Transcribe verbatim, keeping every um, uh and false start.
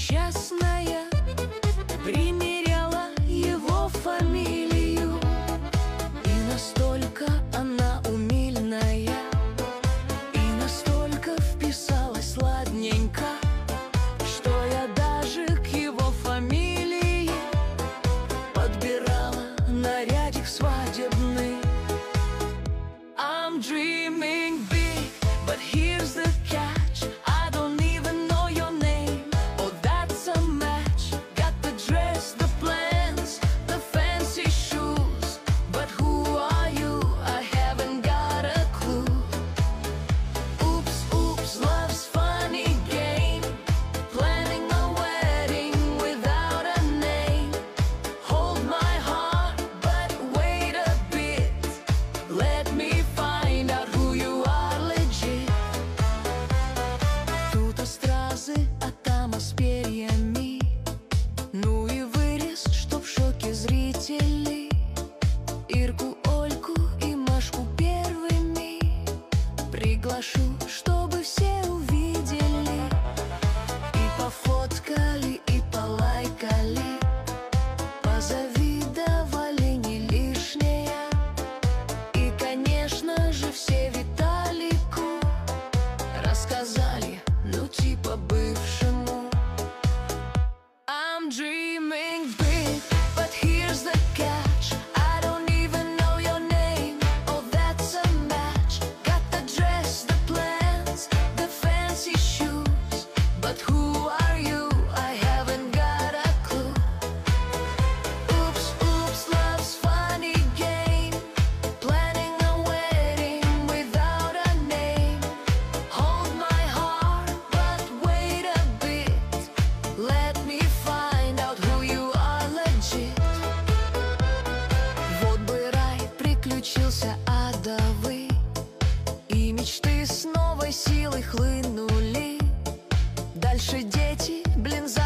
несчастная примеряла его фамилию, и настолько она умильная, и настолько вписалась сладненько, что я даже к его фамилии подбирала нарядик свадебный. I'm dreaming big, but here's the catch. I don't even know your name. Oh, that's a match. Got the dress, the plans, the fancy shoes, but who are you? I haven't got a clue. Oops, oops, love's funny game, planning a wedding without a name. Hold my heart, but wait a bit. Let me find out who you are legit. Тут стразы, а там с перьями, ну и вырез, что в шоке зрители. Ирку, Ольку и Машку первыми приглашу, чтобы все увидели и пофоткали, и полайкали, позавидовали не лишнее. И, конечно же, все Виталику рассказали, ну типа бывшему. I'm dreaming big, but here's the catch. I don't even know your name. Oh, that's a match. Got the dress, the plans, the fancy shoes, but who are you? I haven't got a clue. Oops, oops, love's funny game, planning a wedding without a name. Hold my heart, but wait a bit. Let me find out who you are legit. Вот бы рай приключился адовый, и мечты с новой силой хлынули. Дальше дети, блин, за